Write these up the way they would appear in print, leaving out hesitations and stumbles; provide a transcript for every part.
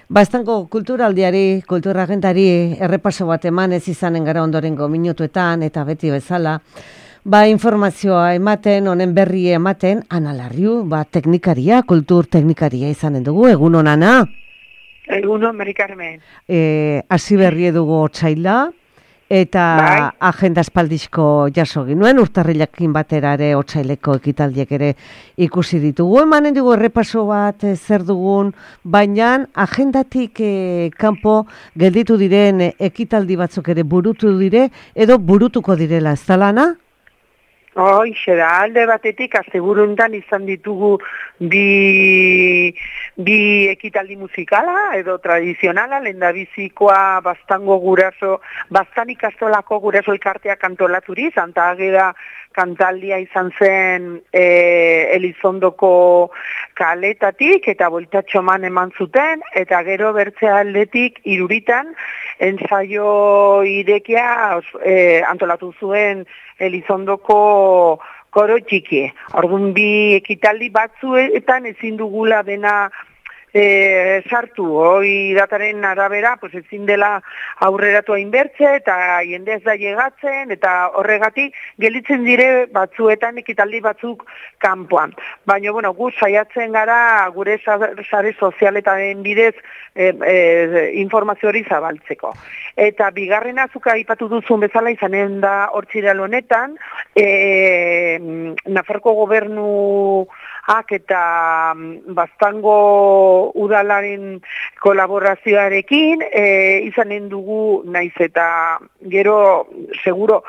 Bastango kulturaldiari, kulturagentari errepaso bat eman ez izanen gara ondorengo minutuetan eta beti bezala. Informazioa ematen, honen berri ematen, Ana Larriu, teknikaria, kultur teknikaria izanen dugu, egunon Ana? Egunon, Mari Carmen. Hasi berri dugu otsaila, eta agenda espaldizko jaso ginuen, urtarrilakin batera ere otsaileko ekitaldiek ere ikusi ditugu. Emanen dugu errepaso bat zer dugun, baina agendatik kanpo gelditu diren ekitaldi batzuk ere burutu dire, edo burutuko direla, ez da Lana? Hoixe da, alde batetik asteburuntan izan ditugu bi ekitaldi musikala edo tradizionala, lehendabizikoa Baztango guraso, Baztan ikastolako guraso elkarteak antolaturi, Santa Ageda kantaldia izan zen Elizondoko kaletatik eta bueltatxoman eman zuten, eta gero bertze aldetik Iruritan ensaio irekia antolatu zuen Elizondoko koro txiki. Orduan bi ekitaldi batzuetan ezin dugula dena sartu, hoi dataren arabera, ezin dela aurreratu hainbertze eta jende ez da llegatzen, eta horregatik gelditzen dire batzuetan ekitaldi batzuk kanpoan. Baina, gu saiatzen gara gure sare sozialetaren bidez informazio hori zabaltzeko. Eta bigarrena azuka aipatu duzun bezala izanen da hortziral honetan, Nafarroko gobernuak eta Baztango udalaren kolaborazioarekin izanen dugu naiz eta gero seguro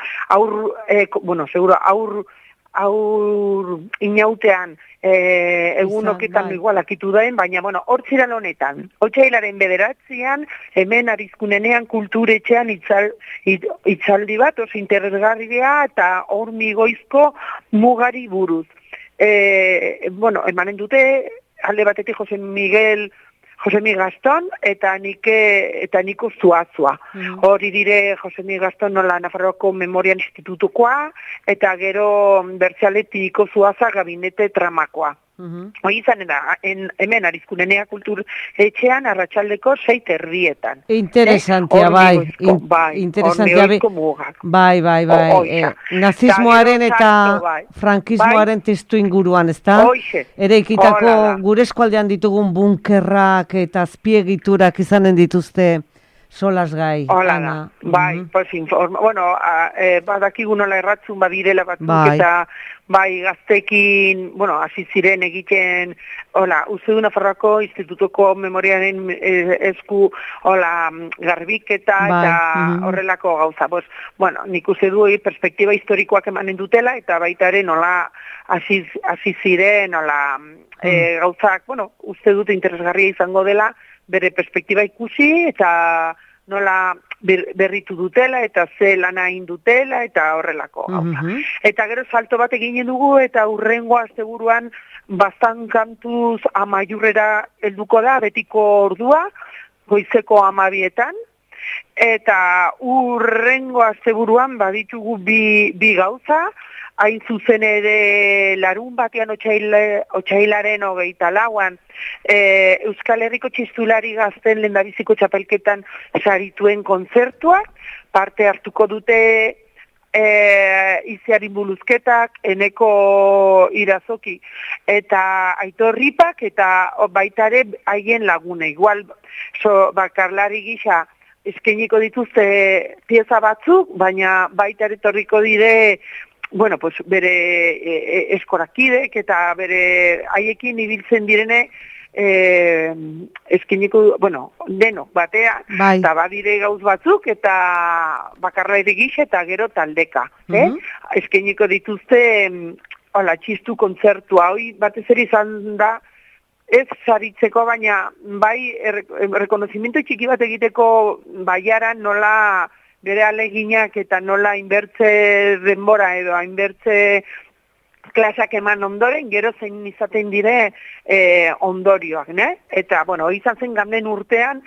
aur inautean egunoketan igual akitu daen, baina hortziral honetan, otsailaren 9 hemen Arizkunenean kulturetxean itzaldi bat, oso interesgarria eta hormigoizko mugari buruz. Emanen dute alde batetik Jose Miguel Gaston eta Niko Zuazua. Hori dire Jose Miguel Gaston nola Nafarroako Memoria Institutukoa eta gero bertxaletik Niko Zuaza gabinete tramakoa. Hoi izan hemen Arizkunenea kultur etxean arratsaldeko 6:30. Interesantia, interesantia, nazismoaren eta frankismoaren testu inguruan, ez da? Ere ikitako gure eskualdean ditugun bunkerrak eta azpiegiturak izanen dituzte solas gai. Hola da, badakigu nola erratzun badirela batzuk eta gaztekin, hasi ziren egiten, uste du Nafarroako Institutuko Memoriaren esku, garbiketa eta horrelako gauza. Nik uste du perspektiba historikoak emanen dutela eta baita ere nola hasi ziren, gauzak, uste dut interesgarria izango dela, bere perspektiba ikusi eta nola berritu dutela eta ze lana egin dutela eta horrelako gauza. Eta gero salto bat eginen dugu eta urrengo asteburuan Baztan kantuz amaiurrera helduko da betiko ordua, goizeko 12:00, eta urrengo asteburuan baditugu bi gauza, hain zuzen ere larun batean otsailaren 24an Euskal Herriko txistulari gazten lehendabiziko txapelketan sarituen kontzertuak, parte hartuko dute Iziarin Buluzketak, Eneko Irazoki eta Aitor Ripak eta baitare haien lagune. Igual bakarlari gisa eskainiko dituzte pieza batzuk, baina baitare torriko dire bere eskorakidek eta bere haiekin ibiltzen direne eskiniko, denok batea, eta badire gauz batzuk eta bakarra ere gisa eta gero taldeka. Eskiniko dituzte txistu kontzertua, hoi batez ere izan da ez saritzeko, baina bai rekonozimiento txiki bat egiteko baiaran nola bere aleginak eta nola inbertze denbora edo inbertze klasak eman ondoren, gero zein izaten dire ondorioak, Eta, izan zen gamden urtean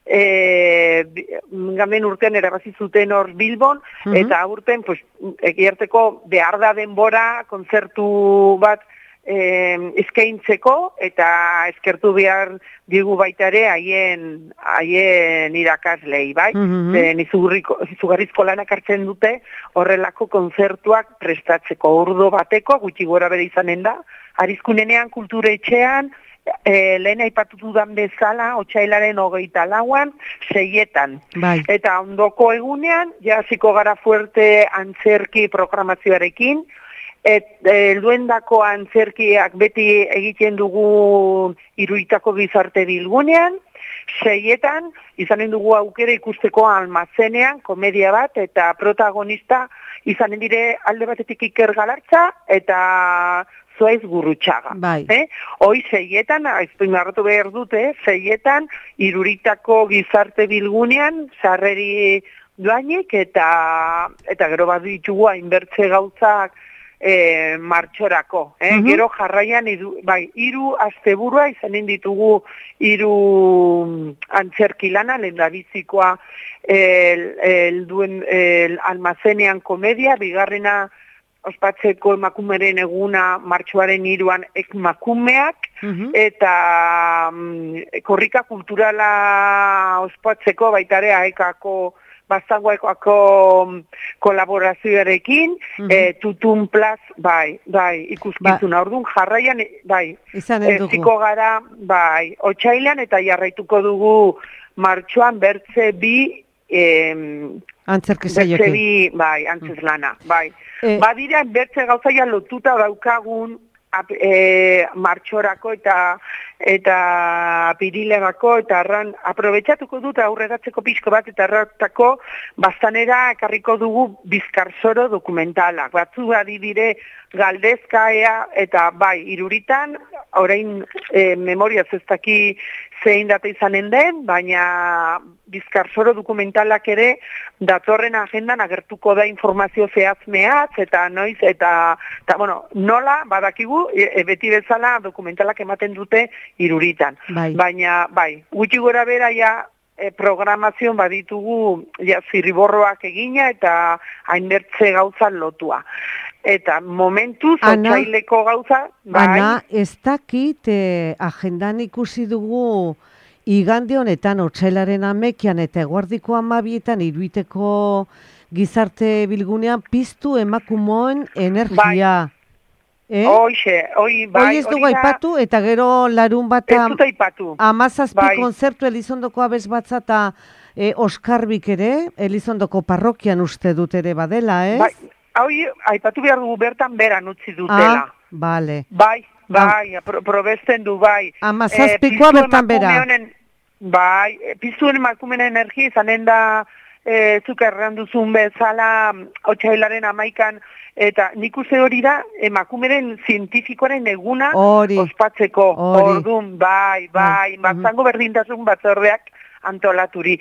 erabazi zuten hor Bilbon, eta aurten, egiarteko behar da denbora kontzertu bat eskaintzeko eta eskertu behar digu baita ere haien irakaslei, bai? Izugarrizko lanak hartzen dute horrelako kontzertuak prestatzeko ordu bateko, gutxi gora bere izanen da, Arizkunenean kultura etxean, lehen aipatu dudan bezala, otsailaren 24an, 6etan. Bai. Eta ondoko egunean, jasiko gara fuerte antzerki programazioarekin, helduendako antzerkiak beti egiten dugu Iruitako gizarte bilgunean, 6etan izanen dugu aukera ikusteko Almazenean, komedia bat, eta protagonista izanen dire alde batetik Iker Galartza eta Zuaiz Gurrutxaga. Bai. Hoi 6etan, azpimarratu behar dute, 6etan Iruitako gizarte bilgunean, sarreri doainik, eta gero bat ditugu hainbertze gauzak martxorako. Gero jarraian, hiru asteburua izanen ditugu 3 antzerki lana, lehendabizikoa Almazenean komedia, bigarrena ospatzeko emakumeren eguna martxoaren 3an emakumeak, eta korrika kulturala ospatzeko baitare aekako Baztangoakoako kolaborazioarekin, Tutun Plaz, bai, ikuskizuna. Orduan jarraian, bai, ziko gara, bai, otsailean eta jarraituko dugu martxoan bertze bi antzerki saioekin. Bai, antzeslana, bai. Badira, bertze gauzaia lotuta daukagun martxorako eta apirilerako, eta aprobetxatuko dut aurreratzeko pixko bat, eta erratako Baztanera ekarriko dugu Bizkarsoro dokumentalak. Batzu adibide Galdezkaea, eta bai, Iruritan, orain memoriaz ez daki zein data izanen den, baina Bizkarsoro dokumentalak ere datorren agendan agertuko da informazio zehazmeaz, eta noiz, eta bueno, nola, badakigu, beti bezala dokumentalak ematen dute Iruritan. Baina, bai, gutxi gora bera ja programazion baditugu zirriborroak egina eta hainbertze gauza lotua. Eta momentuz, otsaileko gauza, bai. Ana, ez dakit, agendan ikusi dugu igande honetan, otsailaren 11an eta eguerdiko 12etan Iruiteko gizarte bilgunean piztu emakumoen energia. Hoi ez dugu aipatu, eta gero larun bat 17 konzertu Elizondoko abesbatza eta Oskarbik ere, Elizondoko parrokian uste dut ere badela, ez? Hoi, aipatu behar dugu bertan beran utzi dutela. Bale. Bai, probesten du, bai. 17koa bertan bera. Bai, piztuen emakumeen energia izanen da zuk erran duzun bezala otsailaren 11an, eta nik uste hori da emakumeren zientifikoaren eguna ospatzeko. Orduan, bai, Baztango berdintasun batzordeak antolaturi.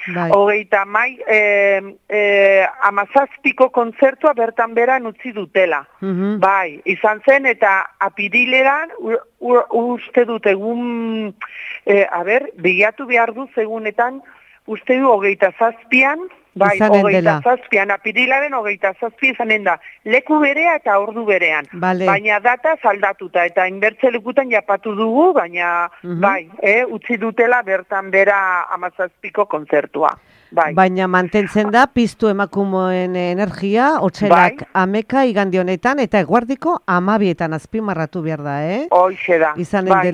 17ko kontzertua bertan beran utzi dutela. Bai, izan zen, eta apirileran uste dut egun, bilatu behar du egunetan, uste du 27an, bai, 27an, apirilaren 27 izanen da, leku berea eta ordu berean. Baina data aldatuta, eta inbertze lekutan japatu dugu, baina, bai, utzi dutela bertan bera 17ko kontzertua. Baina mantentzen da, piztu emakumoen energia, otsailak 11 igande honetan, eta eguerdiko 12etan azpimarratu behar da, Hoxe da, bai,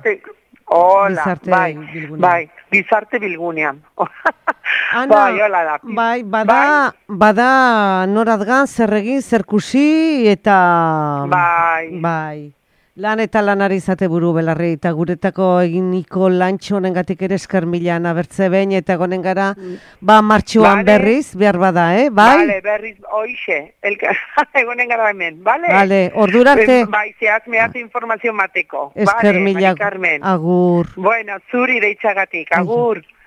gizarte bilgunean. Ana, bai, bada noradgan zer egin, zer kusi, eta... Bai. Lan eta lanari izate buru belarri, eta guretako eginiko lantxo honengatik ere esker milan abertze behin, eta gonen gara, martxoan berriz, behar bada, bai? Bale, berriz, oixe, egonen gara hemen, bale? Bale, ordura arte. Bai, zehaz informazio mateko. Esker milak, agur. Bueno, zuri deitzagatik, agur.